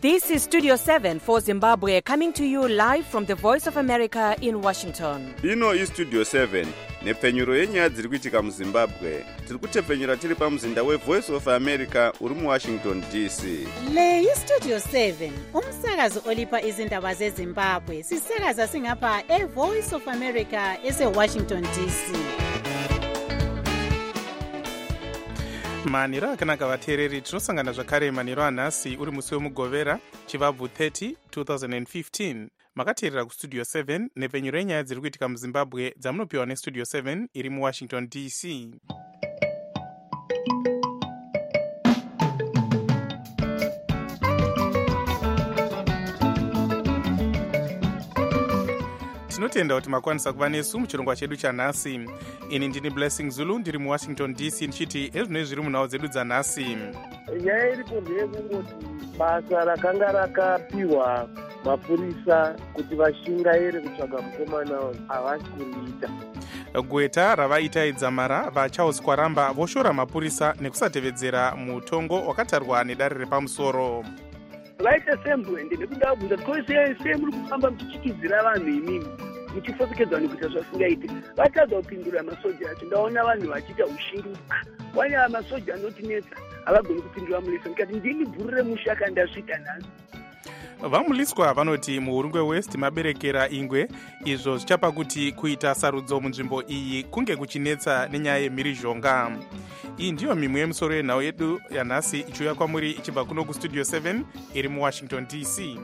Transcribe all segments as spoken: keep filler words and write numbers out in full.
This is Studio seven for Zimbabwe, coming to you live from the Voice of America in Washington. Ino is Studio seven, nepfenyuro yenyaya dziri kuitika muZimbabwe. Tiri kutepfenyura tiri pamuzinda weVoice of America uri muWashington D C. Le yi Studio seven, umsakazo olipa izindaba zeZimbabwe. Sisakaza singapha eVoice of America eseWashington D C. maniro akanaka vateereri, tinosangana zvakare maniro anhasi uri musi wemugovera chivabvu thirty twenty fifteen. makateerera kustudio seven nepfenyuro yenyaya dziri kuitika muZimbabwe dzamunopiwa nestudio seven iri muWashington D C. tinotenda kuti makwanisa kuva nesu muchirongwa chedu chanhasi. Ini ndini Blessing Zulu, ndiri muWashington D C ndichiti ezvino zviri munhau dzedu dzanhasi. Nyaya iripo ndeyekungoti basa rakanga rakapiwa mapurisa kuti vashingaire kutsvaga mukomana havasi kuriita. Gweta ravaita idzamara vaCharles Kwaramba voshora mapurisa nekusatevedzera mutongo wakatarwa nedare repamusoro. Vaita sembwende nekuda kubvunza kuti sei sei muri kufamba muchichikidzira vanhu imimi muchifosekedzwa nekuita zvasingaite. Vatadza kupindura masoja acho, ndaona vanhu vachiita ushinduka. Wanya masoja anotinetsa havagoni kupindura mulisa, ndikati ndini bhuru remushaka ndasvika nhasi. Vamuliswa vanoti muhurungwe West maberekera ingwe, izvo zvichapa kuti kuita sarudzo munzvimbo iyi kunge kuchinetsa nenyaya yemhirizhonga. Iyi ndiyo mimwe yemusoro yenhau yedu yanhasi ichiuya kwamuri ichibva kuno kustudio seven iri muWashington D C.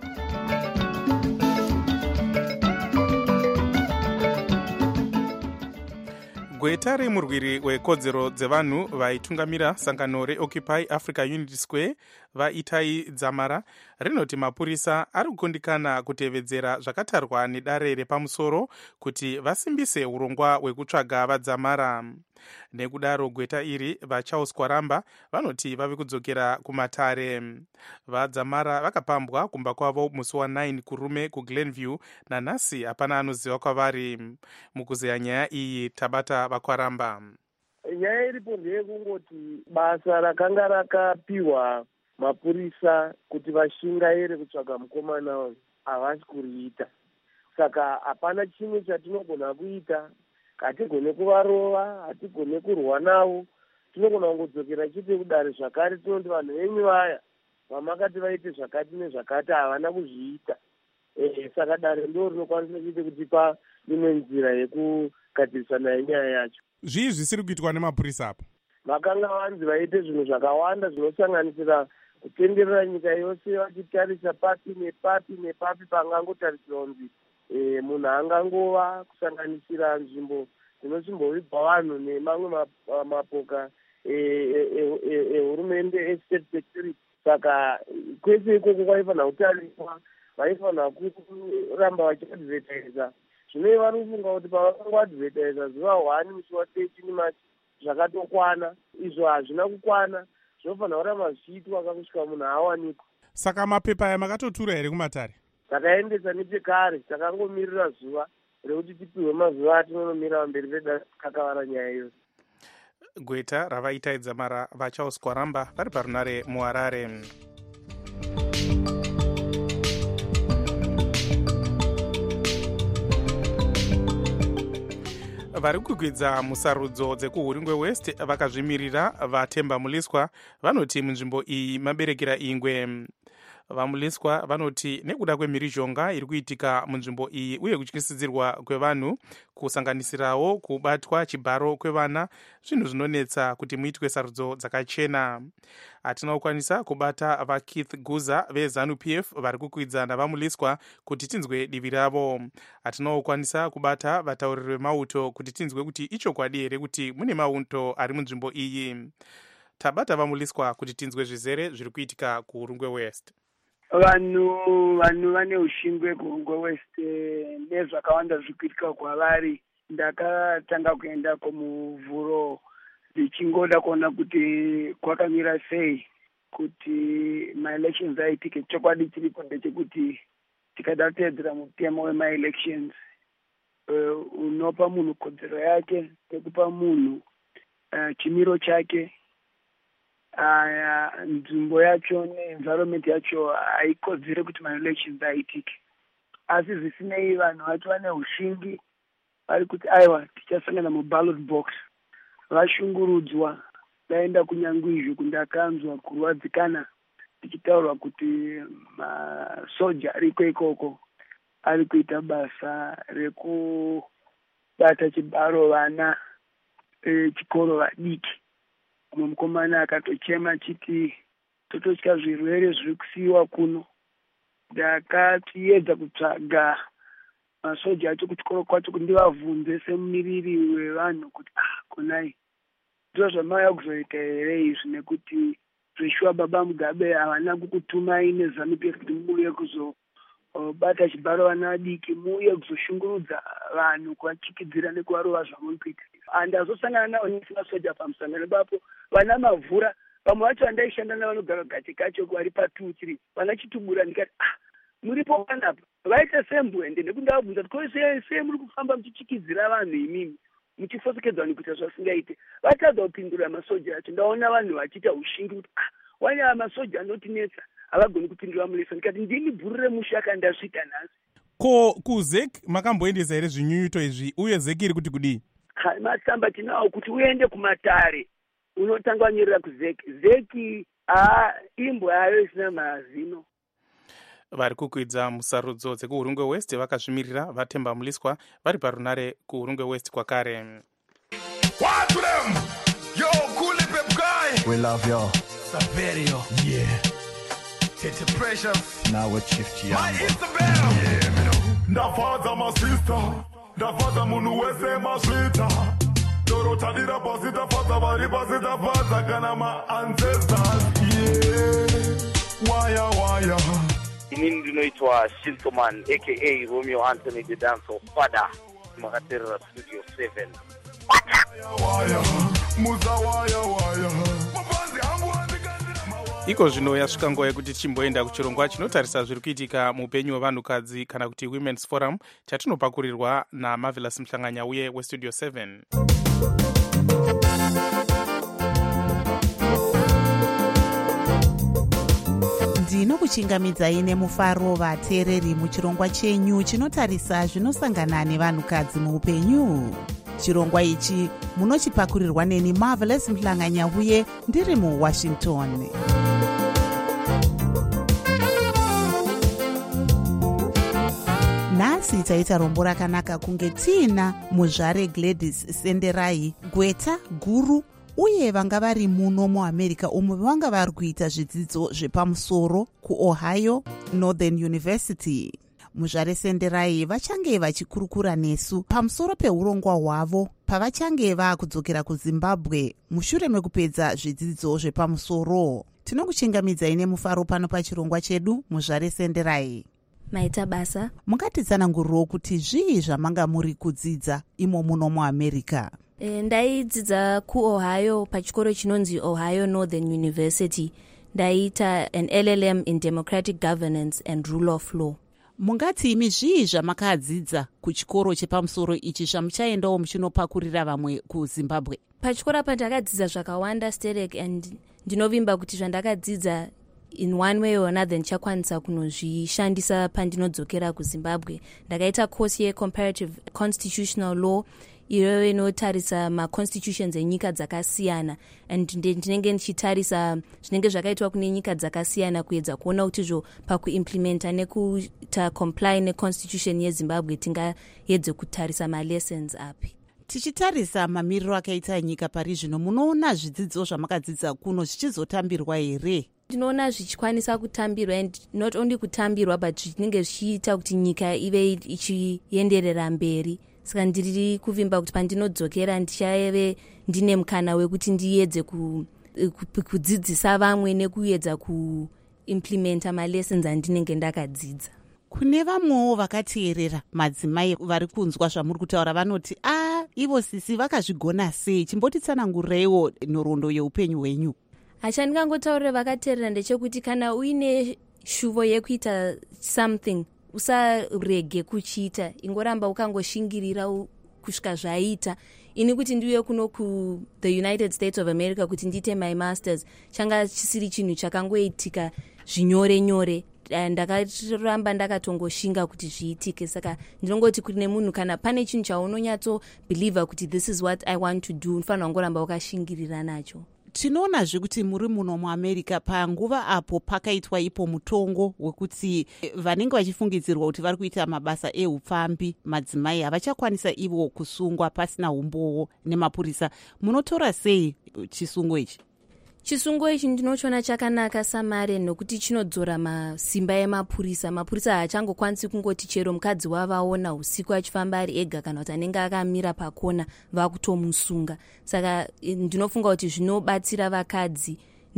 Gweta remurwiri wekodzero dzevanhu vaitungamira sangano reOccupy Africa Unity Square vaItai Dzamara rinoti mapurisa ari kukundikana kutevedzera zvakatarwa nedare repamusoro kuti vasimbise urongwa hwekutsvaga vadzamara. Nekudaro gweta iri vaCharles Kwaramba vanoti vave kudzokera kumatare. Vadzamara vakapambwa kumba kwavo musi wa9 kurume kuGlenview nanhasi hapana anoziva kwavari. Mukuzeya nyaya iyi tabata vaKwaramba. Nyaya iripo ndeyekungoti basa rakanga rakapiwa mapurisa kuti vashingaire kutsvaga mukomana havasi kuriita. Saka hapana chimwe chatinogona kuita. Hatigone kuvarova, hatigone kurwa navo, tinogona kungodzokera chete kudare zvakare. Tinoti vanhu venyu vaya vamakati vaite zvakati nezvakati havana kuzviita. E, saka dare ndo rinokwanisa chete kutipa imwe nzira yekugadzirisana yenyaya yacho. Zvii zvisiri kuitwa nemapurisa apa? Vakanga vanzi vaite zvinhu zvakawanda zvinosanganisira kutenderera nyika yose vachitarisa papi nepapi nepapi pangangotarisirwa kunzi E, munhu angangova kusanganisira nzvimbo dzinochimbovigwa vanhu nemamwe mapoka ehurumende e, e, e, estate security. Saka kwese ikoko kwaifanira kutariswa, vaifanira kuramba vachiadvertisa. Zvino vari kufunga kuti pavangoadvertisa zuva one musi wathirteen March zvakatokwana. Izvo hazvina kukwana, zvinofanira kuramba zvichiitwa kakusvika munhu awanikwa. Saka mapepa aya makatotura here kumatare? Takaendesa nepekare, takangomirira zuva rekuti tipiwe mazuva atinonomira pamberi pedakakavara nyaya yose. Gweta ravaita idzamara vaCharles Kwaramba vari parunare muHarare. Vari kukwidza musarudzo dzekuhurungwe West vakazvimirira vaTemba Muliswa vanoti munzvimbo iyi maberekera ingwe. Vamuliswa vanoti nekuda kwemhirizhonga iri kuitika munzvimbo iyi uye kutyisidzirwa kwevanhu kusanganisirawo kubatwa chibharo kwevana, zvinhu zvinonetsa kuti muitwe sarudzo dzakachena. Hatina kukwanisa kubata vaKeith Guza veZANU P F vari kukwidza navamuliswa kuti tinzwe divi ravo. Hatina kukwanisa kubata vatauriri vemauto kuti tinzwe kuti ichokwadi here kuti mune mauto ari munzvimbo iyi. Tabata vamuliswa kuti tinzwe zvizere zviri kuitika kuhurungwe West. Vanhu vanhu vane ushingwe kuhurungwe West nezvakawanda zviri kuitika kwavari. Ndakatanga kuenda kumuvhuro ndichingoda kuona kuti kwakamira sei kuti maelections aitike. Chokwadi chiripo ndechekuti tikada kuteedzera mutemo wemaelections uh, unopa munhu kodzero yake, nekupa munhu uh, chimiro chake uh, nzvimbo yacho neenvironment yacho haikodzere kuti maelections aitike. Asi zvisinei vanhu vacho vane ushingi vari kuti aiwa tichasangana muballot box. Vashungurudzwa vaenda kunyange izvo kundakanzwa kurwadzikana tichitaurwa kuti masoja ariko ikoko ari kuita basa rekubata chibharo vana chikoro vadiki. Mumwe mukomana akatochema chiti tototya zvirwere zviri kusiyiwa kuno. Ndakatiedza kutsvaga masoja acho kuchikoro kwacho kuti ndivabvunze semumiriri wevanhu kuti ah konai ndizvo zvamauya kuzoita here izvi, nekuti Joshua Baba Mugabe havana kukutumai nezanu kuti muuye kuzobata chibharo vana vadiki, muuye kuzoshungurudza vanhu kuvachikidzira nekuvarova zvamuri kuita. Andazosangana navo nesimasoja pamusangano ipapo vana mavhura. Vamwe vacho vandaishanda navanogara gati kacho vari patuu tiri vana chitubura ndikati ah muripo panapa vaita sembwende ndekundavabvunza kuti sei sei muri kufamba muchichikidzira vanhu imimi muchifosekedzwa nekuita zvasingaite. Vatadza kupindura masoja acho. Ndaona vanhu vachiita ushingi kuti ah wanya amasoja anotinetsa havagoni kupindura mulesa. Ndikati ndini bhuru remusha akandasvika nhasi. Ko kuzek makamboendesa here zvinyunyuto izvi uye zeki iri kuti kudii? Masamba tinawo kuti uende kumatare unotanga wanyerera kuzeki. Zeki haa imbwa yayo isina mazino. Vari kukwidza musarudzo dzekuhurungwe west vakazvimirira vatemba muliswa vari parunare kuhurungwe west kwakare. What to them? Yo, cool pep guy. We love you. Saverio. Yeah. Tete Precious. Now with Chief Chiambo. My Isabel. Yeah, me know. Ndafaza my sister. Ndafaza munu wese mashita. Dorota dira basita faza bari basita faza kana my ancestors. Yeah. Waya waya. Inini ndinoitwa Shintoman aka Romeo Anthony the Dancer Father Makaterera Studio seven. Iko zvino yasvika nguva yekuti chimboenda kuchirongwa chinotarisa zviri kuitika muupenyu hwevanhukadzi kana kuti Women's Forum chatinopakurirwa naMarvelous Mhlanganya uye weStudio seven. ndinokuchingamidzai nemufaro vateereri muchirongwa chenyu chinotarisa zvinosangana nevanhukadzi muupenyu. Chirongwa ichi munochipakurirwa neni Marvelous Mhlanganya uye ndiri muWashington. Nhasi taita rombo rakanaka kunge tiina muzvare Gladys Senderai, gweta guru uye vanga vari muno muAmerica umo vanga vari kuita zvidzidzo zvepamusoro kuOhio Northern University. Muzvare Senderai vachange vachikurukura nesu pamusoro peurongwa hwavo pavachange vakudzokera kuZimbabwe mushure mekupedza zvidzidzo zvepamusoro. Tinokuchingamidzai nemufaro pano pachirongwa chedu muzvare Senderai. Maita basa mukatitsanangurirawo kuti zvii zvamanga muri kudzidza imo muno muAmerica? E, ndaidzidza kuOhio pachikoro chinonzi Ohio Northern University. Ndaita an L L M in Democratic Governance and Rule of Law. Mungati imi zvii zvamakadzidza kuchikoro chepamusoro ichi zvamuchaendawo muchinopakurira vamwe kuZimbabwe? Pachikoro apa ndakadzidza zvakawanda sterek and ndinovimba kuti zvandakadzidza in one way or another ndichakwanisa kunozvishandisa pandinodzokera kuZimbabwe. Ndakaita course ye Comparative Constitutional Law iyo inotarisa maconstitutions enyika dzakasiyana and ndinenge ndichitarisa zvinenge zvakaitwa kune nyika dzakasiyana kuedza kuona kuti zvo pakuimplementa nekuita comply neconstitution yeZimbabwe tingaedze kutarisa malessons api. Tichitarisa mamiriro akaita nyika pari zvino, munoona zvidzidzo zvamakadzidza kuno zvichizotambirwa here? Ndinoona zvichikwanisa kutambirwa, and not only kutambirwa but zvinenge zvichiita kuti nyika ive ichienderera mberi. Saka ndiri kuvimba kuti pandinodzokera ndichave ndine mukana wekuti ndiedze kudzidzisa vamwe nekuedza kuimplementa malessons andinenge ndakadzidza. Kune vamwewo vakateerera madzimai vari kunzwa zvamuri kutaura vanoti a ivo sisi vakazvigona sei? Chimbotitsanangurireiwo nhoroondo yeupenyu hwenyu. Acha ndingangotaurira vakateerera ndechekuti kana uine shuvo yekuita something usarege kuchiita, ingoramba ukangoshingirira kusvika zvaita. Ini kuti ndiuye kuno ku-the United States of America kuti ndiite my masters changa chisiri chinhu chakangoitika zvinyore nyore. Ndakaramba ndakatongoshinga kuti zviitike. Saka ndinongoti kuti nemunhu kana pane chinhu chaunonyatso believe kuti this is what I want to do, unofanira kungoramba wakashingirira nacho. Tinoonazve kuti muri muno muamerica panguva apo pakaitwa ipo mutongo wekuti vanenge vachifungidzirwa kuti vari kuita mabasa eupfambi madzimai havachakwanisa ivo kusungwa pasina umbowo nemapurisa. Munotora sei chisungo ichi? Chisungo ichi ndinochiona chakanaka samare nokuti chinodzora masimba emapurisa. Mapurisa haachangokwanisi kungoti chero mukadzi wavaona usiku achifamba ari ega kana kuti anenge akamira pakona vakutomusunga. Saka ndinofunga kuti zvinobatsira vakadzi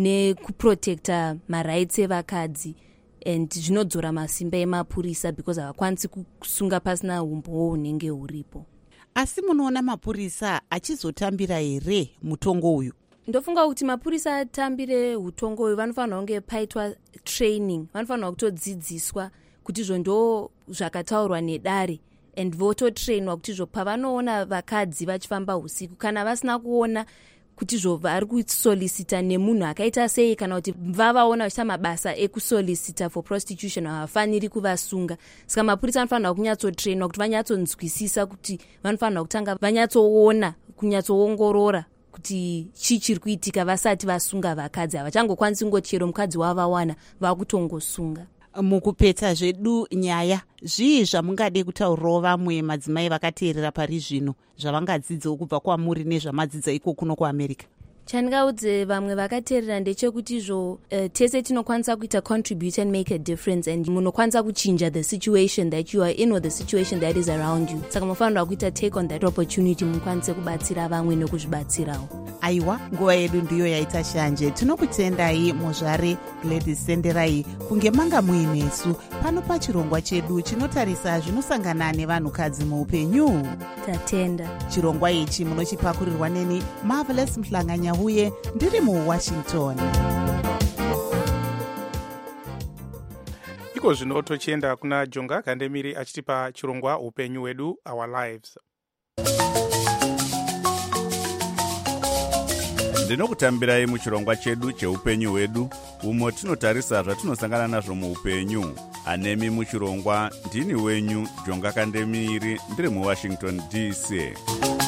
nekuprotecta marights evakadzi and zvinodzora masimba emapurisa because havakwanisi kusunga pasina umbowo unenge uripo. Asi munoona mapurisa achizotambira here mutongo uyu? Ndofunga kuti mapurisa atambire utongo uyu vanofanira kunge paitwa training, vanofanira kutodzidziswa kuti izvo ndo zvakataurwa nedare and vototrainwa kuti izvo pavanoona vakadzi vachifamba usiku kana vasina kuona kuti izvo vari kusolicita nemunhu akaita sei kana kuti vavaona vachiita mabasa ekusolicita for prostitution havafaniri kuvasunga. Saka mapurisa vanofanira kunyatsotrainwa kuti vanyatsonzwisisa kuti vanofanira kutanga vanyatsoona kunyatsoongorora kuti chii chiri kuitika vasati vasunga vakadzi. Havachangokwanisi kungoti chero mukadzi wavawana vakutongosunga. Mukupedza zvedu nyaya, zvii zvamungade kutaurirawo vamwe madzimai vakateerera pari zvino zvavangadzidzawo kubva kwamuri nezvamadzidza iko kuno kuAmerica? Chandingaudze vamwe vakateerera ndechekuti izvo uh, tese tinokwanisa kuita contribute and make a difference and munokwanisa kuchinja the situation that you are in or the situation that is around you. Saka munofanira kuita take on that opportunity mukwanise kubatsira vamwe nekuzvibatsirawo. Aiwa, nguva yedu ndiyo yaita shanje. Tinokutendai muzvare Gladys Senderai kunge manga muinesu pano pachirongwa chedu chinotarisa zvinosangana nevanhukadzi muupenyu. Tatenda. Chirongwa ichi munochipakurirwa neni Marvelous Mhlanganya huye ndiri muWashington. Iko zvino tochienda kuna Jonga Kandemiri achitipa chirongwa upenyu wedu, our lives. Ndinokutambirai muchirongwa chedu cheupenyu hwedu, umo tinotarisa zvatinosangana nazvo muupenyu. Anemi muchirongwa ndini wenyu Jonga Kandemiri ndiri muWashington D C.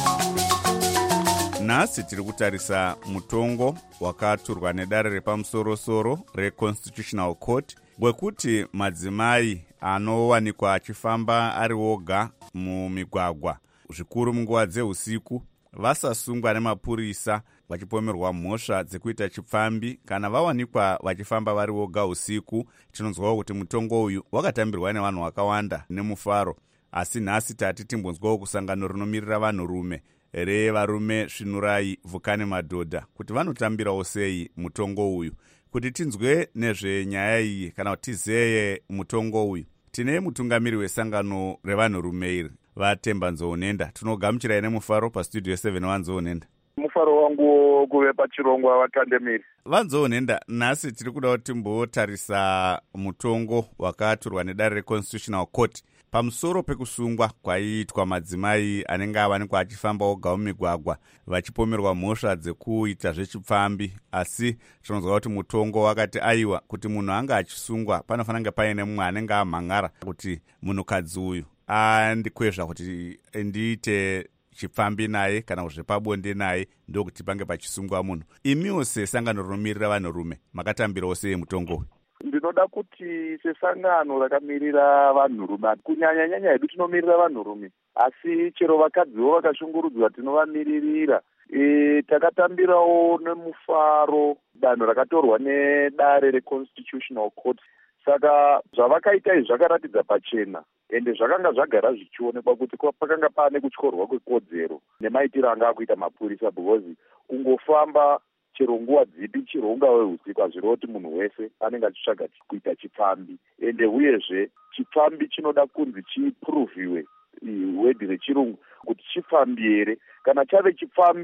Nhasi tiri kutarisa mutongo wakaturwa nedare repamusoro-soro reConstitutional Court wekuti madzimai anowanikwa achifamba ari woga mumigwagwa zvikuru munguva dzeusiku vasasungwa nemapurisa vachipomerwa mhosva dzekuita chipfambi kana vawanikwa vachifamba vari voga usiku. Tinonzwawo kuti mutongo uyu wakatambirwa nevanhu vakawanda nemufaro, asi nhasi tati timbonzwawo kusangano rinomirira vanhurume revarume Svinurai Vukane Madhodha kuti vanotambirawo sei mutongo uyu. Kuti tinzwe nezvenyaya iyi kana kuti tizeye mutongo uyu, tine mutungamiri wesangano revanhurume iri Vatemba Nzoonenda. Tinogamuchirai nemufaro pastudio seven Vanzoonenda. Mufaro wangu kuve pachirongwa Vakandemiri. Vanzoonenda, nhasi tiri kuda kuti timbotarisa mutongo wakaturwa nedare reConstitutional Court pamusoro pekusungwa kwaiitwa madzimai anenge avanikwa achifamba oga mumigwagwa vachipomerwa mhosva dzekuita zvechipfambi. Asi tinonzwa kuti mutongo wakati aiwa kuti munhu anga achisungwa panofanira kunge paine mumwe anenge amhangara kuti munhukadzi uyu andikwezva kuti ndiite chipfambi naye kana kuti zvepabonde naye ndokuti pange pachisungwa munhu. Imiwo sesangano rinomirira vanhurume makatambirawo sei mutongo uyu? Ndinoda kuti sesangano rakamirira vanhurume, kunyanya nyanya hedu tinomirira vanhurume, asi chero vakadziwo vakashungurudzwa tinovamiririra. E, takatambirawo nemufaro danho rakatorwa nedare reConstitutional Court. Saka zvavakaita izvi zvakaratidza pachena ende zvakanga zvagara zvichionekwa kuti pakanga pane kutyorwa kwekodzero nemaitiro anga akuita mapurisa, because kungofamba chero nguva dzipi chero ungave usiku hazviro kuti munhu wese anenge achitsvaga kuita chipfambi. Ende uyezve chipfambi chinoda kunzi chipruviwe wedhi rechirungu kuti chipfambi here. Kana chave chipfambi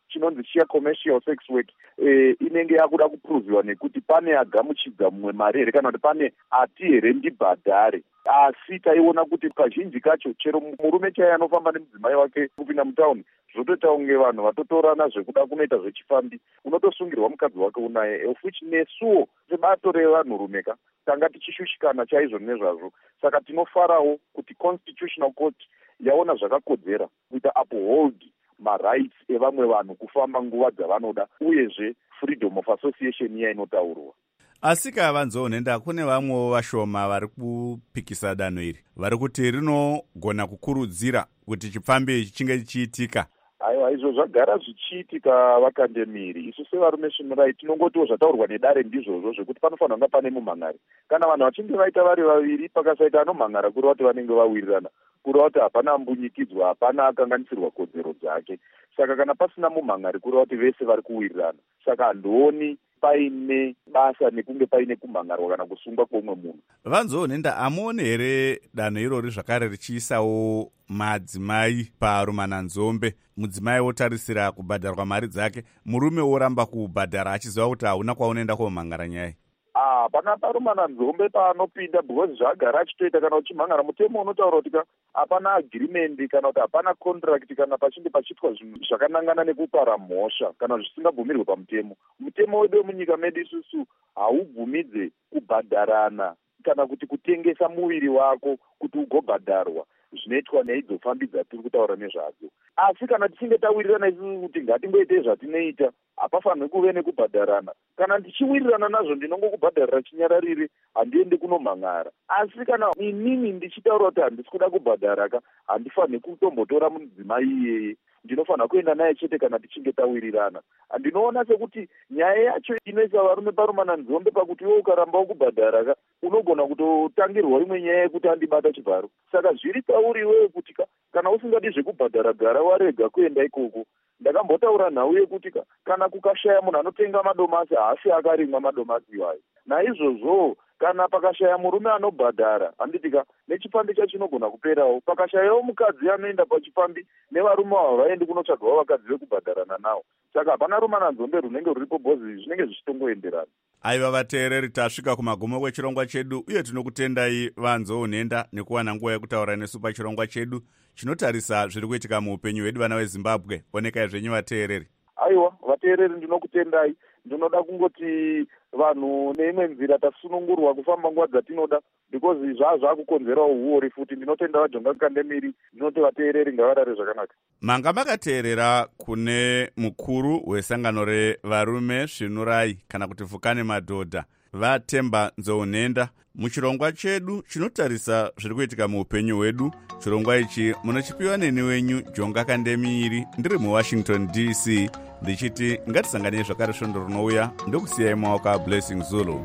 chinonzi chia commercial sex work e, inenge yakuda kupruviwa nekuti pane agamuchidza mumwe mari here kana kuti pane ati here ndibhadhare. Asi taiona kuti kazhinji kacho chero murume chaiye anofamba nemudzimai wake kupinda mutauni zvotoita unge vanhu vatotorana zvekuda kunoita zvechifambi, unotosungirwa mukadzi wake unaye, of which nesuwo sebato revanhurumeka tanga tichishushikana chaizvo nezvazvo. Saka tinofarawo kuti constitutional court yaona zvakakodzera kuita uphold marights evamwe vanhu kufamba nguva dzavanoda, uyezve freedom of association iya inotaurwa. Asi kavanzonenda kune vamwewo vashoma vari kupikisa danho iri, vari kuti rinogona kukurudzira kuti chifambi ichi chinge chichiitika. Aiwa, izvo zvagara zvichiitika vakandemiri. Isu sevarume svinurai tinongotiwo zvataurwa nedare ndizvozvo zvekuti panofanira kunge pane mumhan'ari. Kana vanhu vachinge vaita vari vaviri pakasaita anomhan'ara kureva kuti vanenge vawirirana, kureva kuti hapana ambunyikidzwa, hapana akanganisirwa kodzero dzake. Saka kana pasina mumhan'ari kureva kuti vese vari kuwirirana. Saka handioni paine basa nekunge paine kumhan'arwa kana kusungwa kwomwe munhu. Vanzonenda, amuoni here danho irori zvakare richiisawo madzimai parumananzombe, mudzimai wotarisira kubhadharwa mari dzake, murume woramba kubhadhara achiziva kuti hauna kwaunoenda komhan'ara nyaya? Ah, pana parumananzombe paanopinda because zvagara achitoita kana uchimhan'ara. Mutemo unotaura kuti hapana agreement kana kuti hapana contract kana pachinge pachiitwa zvinhu zvakanangana nekupara mhosva kana zvisingabvumirwe pamutemo. Mutemo wedu wemunyika medu isusu haubvumidze kubhadharana kana kuti kutengesa muviri wako kuti ugobhadharwa zvinoitwa neidzo fambi dzatiri kutaura nezvadzo. Asi kana tichinge tawirirana isusu kuti ngatingoite zvatinoita, hapafanirwi kuve nekubhadharana. Kana ndichiwirirana nazvo ndinongokubhadharira chinyararire, handiendi kunomhan'ara. Asi kana inini ndichitaura kuti handisi kuda kubhadharaka, handifanirwi kutombotora mudzimai iyeye, ndinofanira kuenda naye chete kana tichinge tawirirana. Ndinoona sekuti nyaya yacho inoisa varume parumananzombe pakuti iwe ukaramba ukubhadharaka unogona kutotangirwa imwe nyaya yekuti andibata chivharo. Saka zviri pauri iwewe kuti kana usingadi zvekubhadhara gara warega kuenda ikoko. Ndakambotaura nhau yekuti kana kukashaya munhu anotenga madomasi haasi akarimwa madomasi iwayo. Naizvozvo kana pakashaya murume anobhadhara, handitika nechifambi chacho chinogona kuperawo. Pakashayawo mukadzi anoenda pachifambi, nevarume avo vaendi kunotsvagawo vakadzi vekubhadharana navo. Saka hapana rumananzombe runenge ruripo bhozi zvinenge zvichitongoenderana. Aiva vateereri, tasvika kumagumo kwechirongwa chedu uye tinokutendai Vanzoonenda nekuwana nguva yekutaura nesu pachirongwa chedu chinotarisa zviri kuitika muupenyu hwedu vana veZimbabwe. Onekai zvenyu vateereri. Aiwa, vateereri ndinokutendai. Ndinoda kungoti vanhu neimwe nzira tasunungurwa kufamba nguva dzatinoda because zvazvakukonzerawo uori futi. Ndinotenda vajonga kandemiri, ndinoti vateereri ngavarare zvakanaka. Manga makateerera kune mukuru wesangano revarume svinurai kana kuti Vhukane madhodha, Vatemba Nzoonenda, muchirongwa chedu chinotarisa zviri kuitika muupenyu hwedu. Chirongwa ichi munochipiwa neni wenyu Jonga Kandemiri, ndiri muWashington D C, ndichiti ngatisanganei zvakare svondo rinouya. Ndokusiyai maoko aBlessing Zulu.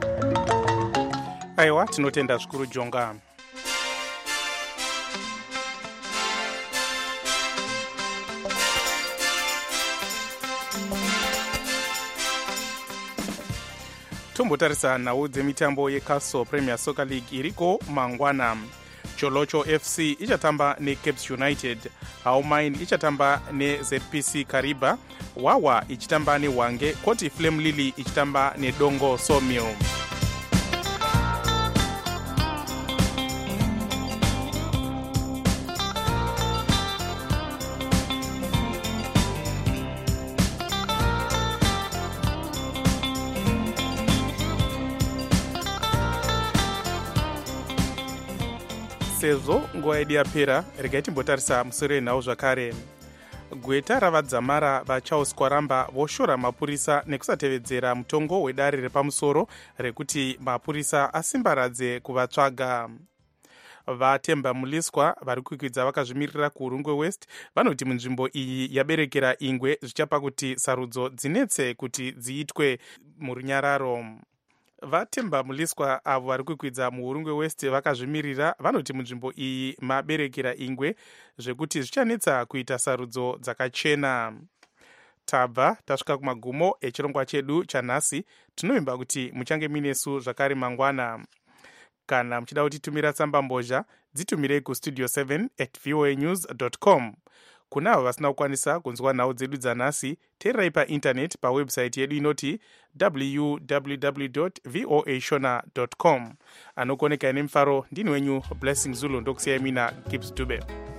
Aiwa, tinotenda zvikuru Jonga. Tombotarisa nhau dzemitambo yeCastle Premier Soccer League iriko mangwana. Cholocho F C ichatamba neCapes United, Haumain ichatamba neZ P C Kariba, Wawa ichitamba neHwange, Koti Flame Lily ichitamba neDongo Sawmill. Sezvo nguva yedu yapera, regai timbotarisa musoro enhau zvakare. Gweta ravadzamara vaCharles Kwaramba voshora mapurisa nekusatevedzera mutongo wedare repamusoro rekuti mapurisa asimbaradze kuvatsvaga. Vatemba Muliswa vari kukwidza vakazvimirira kuHurungwe West vanoti munzvimbo iyi yaberekera ingwe zvichapa kuti sarudzo dzinetse kuti dziitwe murunyararo. Vatemba Muliswa avo vari kukwidza muHurungwe West vakazvimirira vanoti munzvimbo iyi maberekera ingwe zvekuti zvichanetsa kuita sarudzo dzakachena. Tabva tasvika kumagumo echirongwa chedu chanhasi. Tinovimba kuti muchange minesu zvakare mangwana. Kana muchida kutitumira tsamba mbozha, dzitumirei kustudio seven at voanews dot com. kuna avo vasina kukwanisa kunzwa nhau dzedu dzanhasi, teererai paintaneti pawebsite yedu inoti w w w dot voa shona dot com. Anokoneka ine mufaro ndini wenyu Blessing Zulu, ndokusiyai mina Gibbs Dube.